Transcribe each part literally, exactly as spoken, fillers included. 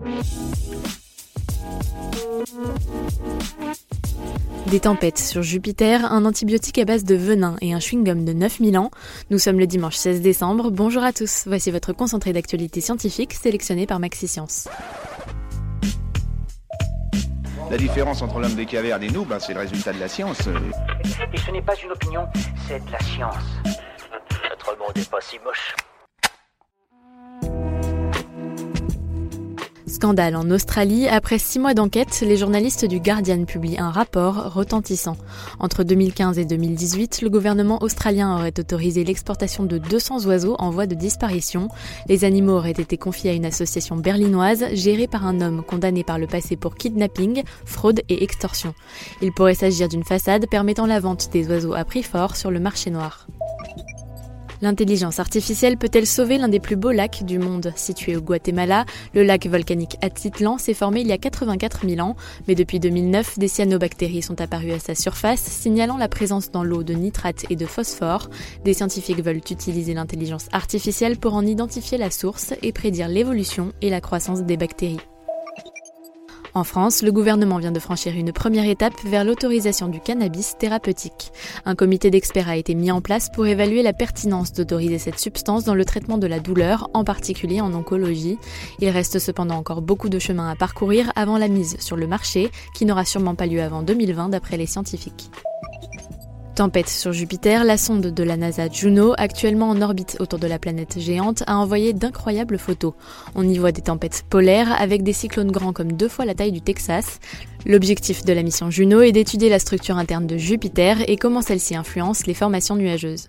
Des tempêtes sur Jupiter, un antibiotique à base de venin et un chewing-gum de neuf mille ans. Nous sommes le dimanche seize décembre. Bonjour à tous. Voici votre concentré d'actualité scientifique sélectionné par MaxiScience. La différence entre l'homme des cavernes et nous, ben, c'est le résultat de la science. Et ce n'est pas une opinion, c'est de la science. Notre monde n'est pas si moche. Scandale en Australie, après six mois d'enquête, les journalistes du Guardian publient un rapport retentissant. Entre deux mille quinze et deux mille dix-huit, le gouvernement australien aurait autorisé l'exportation de deux cents oiseaux en voie de disparition. Les animaux auraient été confiés à une association berlinoise gérée par un homme condamné par le passé pour kidnapping, fraude et extorsion. Il pourrait s'agir d'une façade permettant la vente des oiseaux à prix fort sur le marché noir. L'intelligence artificielle peut-elle sauver l'un des plus beaux lacs du monde? Situé au Guatemala, le lac volcanique Atitlan s'est formé il y a quatre-vingt-quatre mille ans, mais depuis deux mille neuf, des cyanobactéries sont apparues à sa surface, signalant la présence dans l'eau de nitrates et de phosphore. Des scientifiques veulent utiliser l'intelligence artificielle pour en identifier la source et prédire l'évolution et la croissance des bactéries. En France, le gouvernement vient de franchir une première étape vers l'autorisation du cannabis thérapeutique. Un comité d'experts a été mis en place pour évaluer la pertinence d'autoriser cette substance dans le traitement de la douleur, en particulier en oncologie. Il reste cependant encore beaucoup de chemin à parcourir avant la mise sur le marché, qui n'aura sûrement pas lieu avant deux mille vingt d'après les scientifiques. Tempête sur Jupiter, la sonde de la NASA Juno, actuellement en orbite autour de la planète géante, a envoyé d'incroyables photos. On y voit des tempêtes polaires avec des cyclones grands comme deux fois la taille du Texas. L'objectif de la mission Juno est d'étudier la structure interne de Jupiter et comment celle-ci influence les formations nuageuses.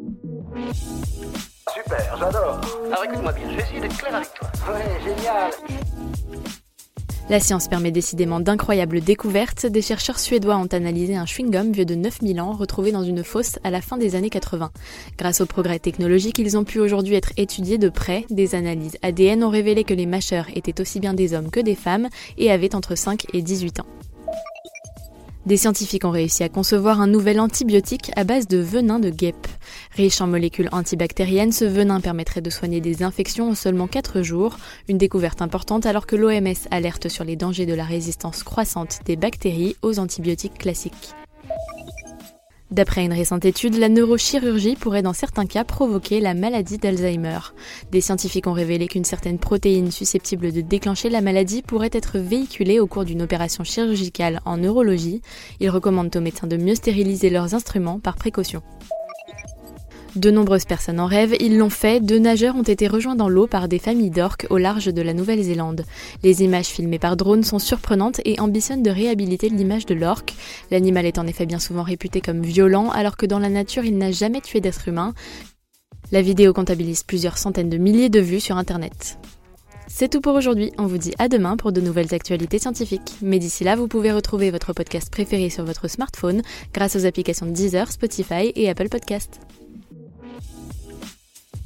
Super, j'adore. Alors écoute-moi bien, je vais essayer d'être clair avec toi. Ouais, génial. La science permet décidément d'incroyables découvertes. Des chercheurs suédois ont analysé un chewing-gum vieux de neuf mille ans retrouvé dans une fosse à la fin des années quatre-vingts. Grâce aux progrès technologiques, ils ont pu aujourd'hui être étudiés de près. Des analyses A D N ont révélé que les mâcheurs étaient aussi bien des hommes que des femmes et avaient entre cinq et dix-huit ans. Des scientifiques ont réussi à concevoir un nouvel antibiotique à base de venin de guêpe. Riche en molécules antibactériennes, ce venin permettrait de soigner des infections en seulement quatre jours, une découverte importante alors que l'O M S alerte sur les dangers de la résistance croissante des bactéries aux antibiotiques classiques. D'après une récente étude, la neurochirurgie pourrait dans certains cas provoquer la maladie d'Alzheimer. Des scientifiques ont révélé qu'une certaine protéine susceptible de déclencher la maladie pourrait être véhiculée au cours d'une opération chirurgicale en neurologie. Ils recommandent aux médecins de mieux stériliser leurs instruments par précaution. De nombreuses personnes en rêvent, ils l'ont fait, deux nageurs ont été rejoints dans l'eau par des familles d'orques au large de la Nouvelle-Zélande. Les images filmées par drone sont surprenantes et ambitionnent de réhabiliter l'image de l'orque. L'animal est en effet bien souvent réputé comme violent, alors que dans la nature il n'a jamais tué d'être humain. La vidéo comptabilise plusieurs centaines de milliers de vues sur internet. C'est tout pour aujourd'hui, on vous dit à demain pour de nouvelles actualités scientifiques. Mais d'ici là, vous pouvez retrouver votre podcast préféré sur votre smartphone grâce aux applications Deezer, Spotify et Apple Podcast.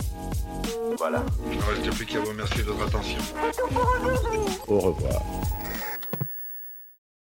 Voilà. Il ne reste plus qu'à vous remercier de votre attention. Au revoir.